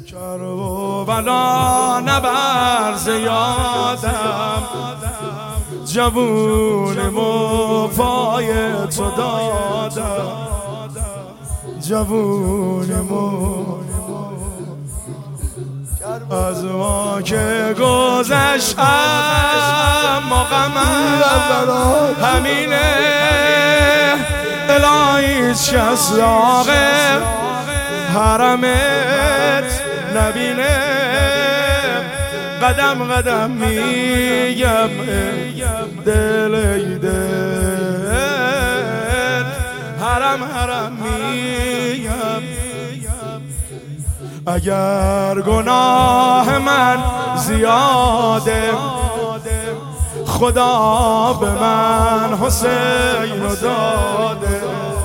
کربلا نبر زیادم جوون مفای تو دادم جوون از ما که گذشتم مقامم همینه الهی هیچ کس داغ حرمت نبینه قدم قدم میگم دل ای دل حرم حرم میگم اگر گناه من زیاده خدا به من حسین داده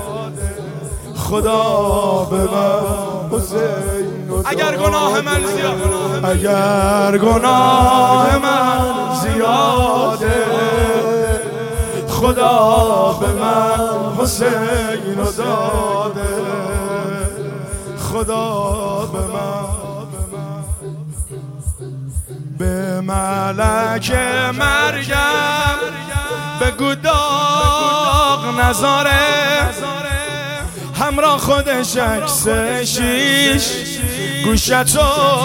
خدا به من حسین داده اگر گناه من زیاده اگر گناه من زیاده خدا به من حسین داده خدا به من به ملک مریم بگو داغ نذاره همراه خودش عکس شیش گوشتو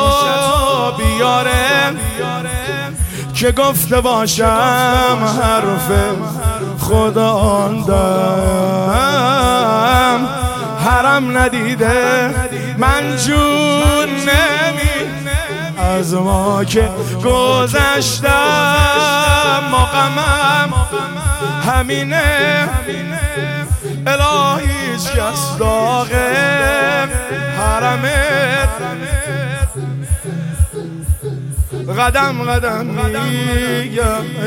بیاره که گفته باشم حرف خدا آندم حرم ندیده من جون نمی از ما که گذشتم مقامم همینه الهی هیچ کس داغ حرمت قدم قدم میگم